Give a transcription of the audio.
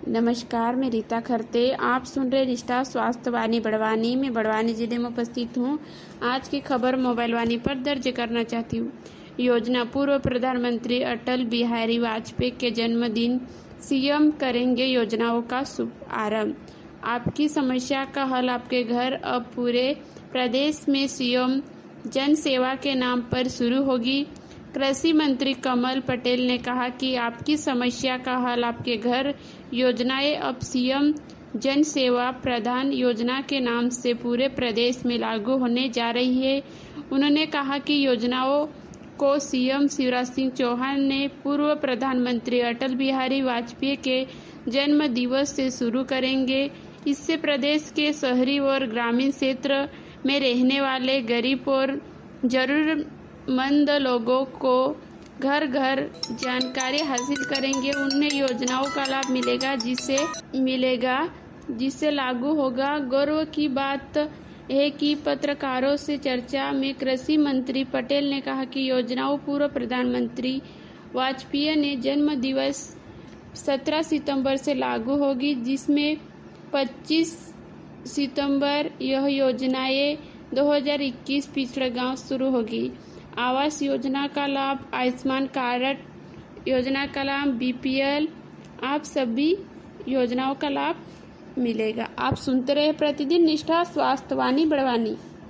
नमस्कार, मैं रीता खरते। आप सुन रहे निष्ठा स्वास्थ्य वाणी बड़वानी। मैं बड़वानी जिले में उपस्थित हूँ। आज की खबर मोबाइल वाणी पर दर्ज करना चाहती हूँ। योजना पूर्व प्रधानमंत्री अटल बिहारी वाजपेयी के जन्मदिन, सीएम करेंगे योजनाओं का शुभारंभ। आपकी समस्या का हल आपके घर। अब पूरे प्रदेश में सीएम जन सेवा के नाम पर शुरू होगी। कृषि मंत्री कमल पटेल ने कहा कि आपकी समस्या का हल आपके घर योजनाएं अब सीएम जन सेवा प्रधान योजना के नाम से पूरे प्रदेश में लागू होने जा रही है। उन्होंने कहा कि योजनाओं को सीएम शिवराज सिंह चौहान ने पूर्व प्रधानमंत्री अटल बिहारी वाजपेयी के जन्म दिवस से शुरू करेंगे। इससे प्रदेश के शहरी और ग्रामीण क्षेत्र में रहने वाले गरीब और जरूरतमंद लोगों को घर घर जानकारी हासिल करेंगे। उन्हें योजनाओं का लाभ मिलेगा जिससे लागू होगा। गौरव की बात है कि पत्रकारों से चर्चा में कृषि मंत्री पटेल ने कहा कि योजनाओं पूर्व प्रधानमंत्री वाजपेयी ने जन्म दिवस 17 सितंबर से लागू होगी, जिसमें 25 सितंबर यह योजनाएं 2021 पिछड़े गांव शुरू होगी। आवास योजना का लाभ, आयुष्मान कार्ड योजना का लाभ, बीपीएल, आप सभी योजनाओं का लाभ मिलेगा। आप सुनते रहे प्रतिदिन निष्ठा स्वास्थ्य वाणी बड़वानी।